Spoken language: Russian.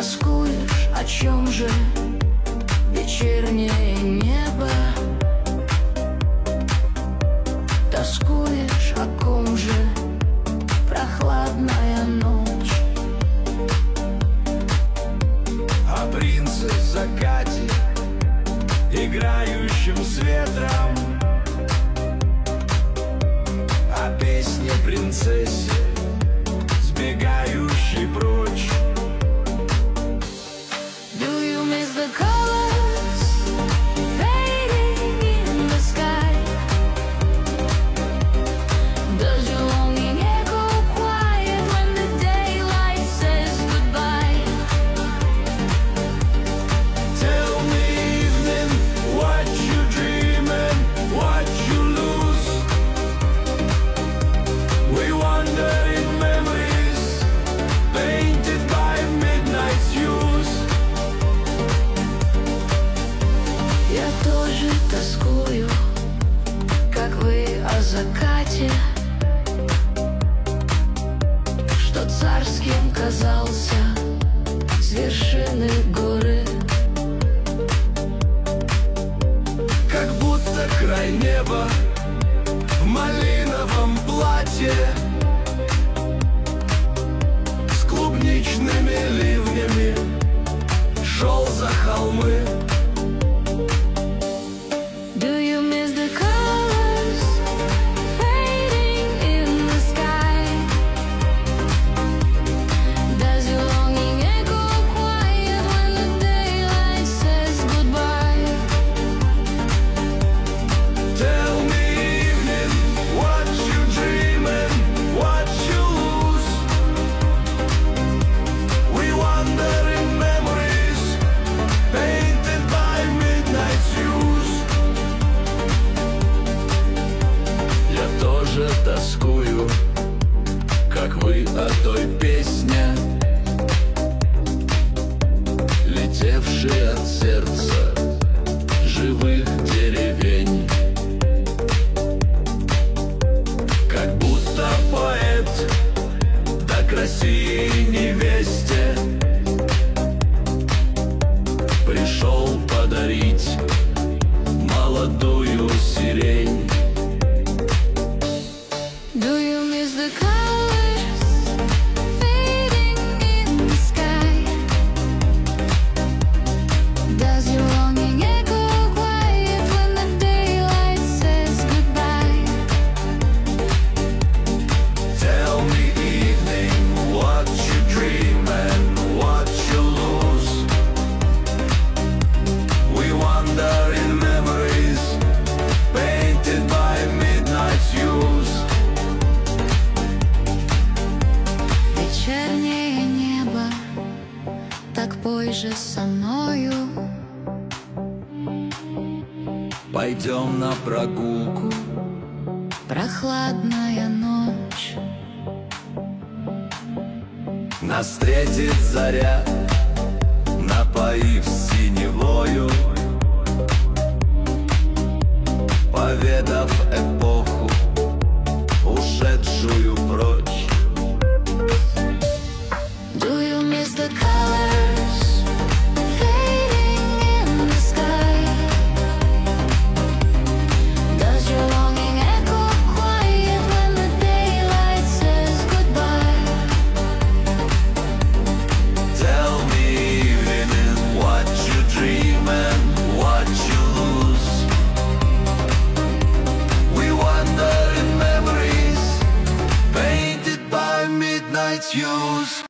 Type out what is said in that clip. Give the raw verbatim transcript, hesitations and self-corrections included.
тоскуешь, о чем же вечернее небо? Тоскуешь, о ком же прохладная ночь? О принце в закате, играющем с ветром, о песне принцессе, сбегающей прочь. Do you miss the colors fading in the sky? Does your longing echo quiet when the daylight says goodbye? Tell me, evening, what you dreaming, what you lose. We wander in memories, painted by midnight's use. Я тоже тоскую, как вы, о закате, что царским казался с вершины горы. Как будто край неба в малиновом платье, с клубничными ливнями шел за холмы. Do you miss the colors fading in the sky? Does your longing echo quiet when the daylight says goodbye? Tell me, evening, what you dreaming, what you lose. We wander in memories, painted by midnight's use. Я тоже тоскую, как вы, о той песне, летевшей от сердца живых деревень. Как будто поэт, да к России невесте пришел подарить молодую сирень. Do you miss the colors fading in the sky? Does your longing echo quiet when the daylight says goodbye? Tell me, evening, what you dream and what you lose. We wander in memories, painted by midnight's use. Вечернее небо, так пой же со мною. Пойдем на прогулку, Прохладная ночь. нас встретит заря, напоив синевою, поведав о